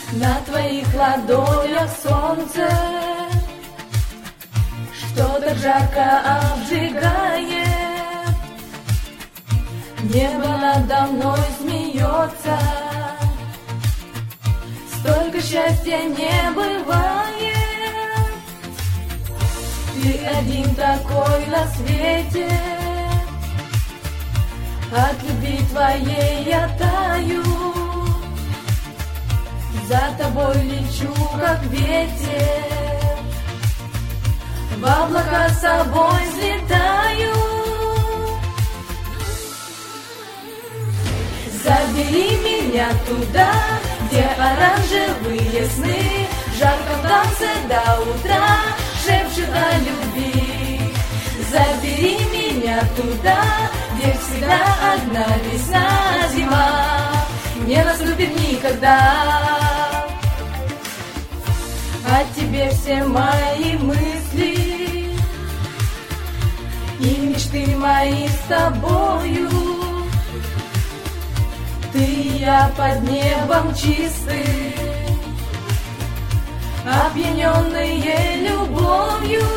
На твоих ладонях солнце что-то жарко обжигает. Небо надо мной смеется. Столько счастья не бывает. Ты один такой на свете. От любви твоей я таю. За тобой лечу, как ветер. В облака с собой взлетаю. Забери меня туда, где оранжевые сны в жарком танце до утра шепчут о любви. Забери меня туда, где всегда одна весна, зима не наступит никогда. О тебе все мои мысли и мечты мои с тобою. Ты и я под небом чистым, опьяненные любовью.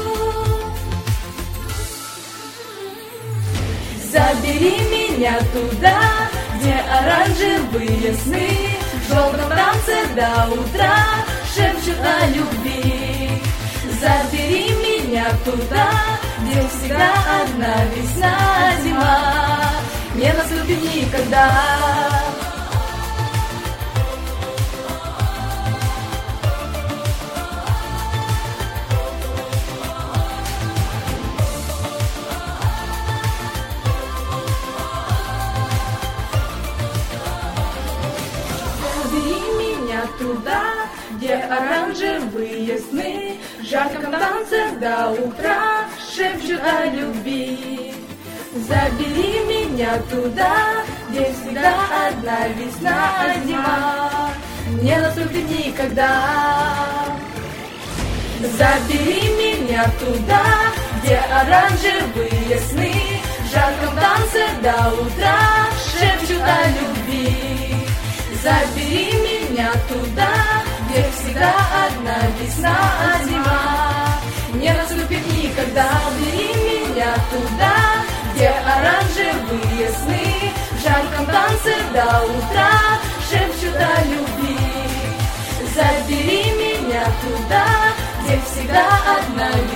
Забери меня туда, где оранжевые сны в желтом танце до утра шепчут о любви. Забери меня туда, где всегда одна весна, зима не наступит никогда. Забери меня туда, где оранжевые сны в жарком танце до утра шепчут о любви. Забери меня туда, где всегда одна весна, зима не наступит никогда. Забери меня туда, где оранжевые сны в жарком танце до утра шепчут о любви. Забери меня туда, где всегда одна весна, зима не наступит никогда. Забери меня туда, где оранжевые сны в жарком танце до утра шепчут о любви. Забери меня туда, где всегда одна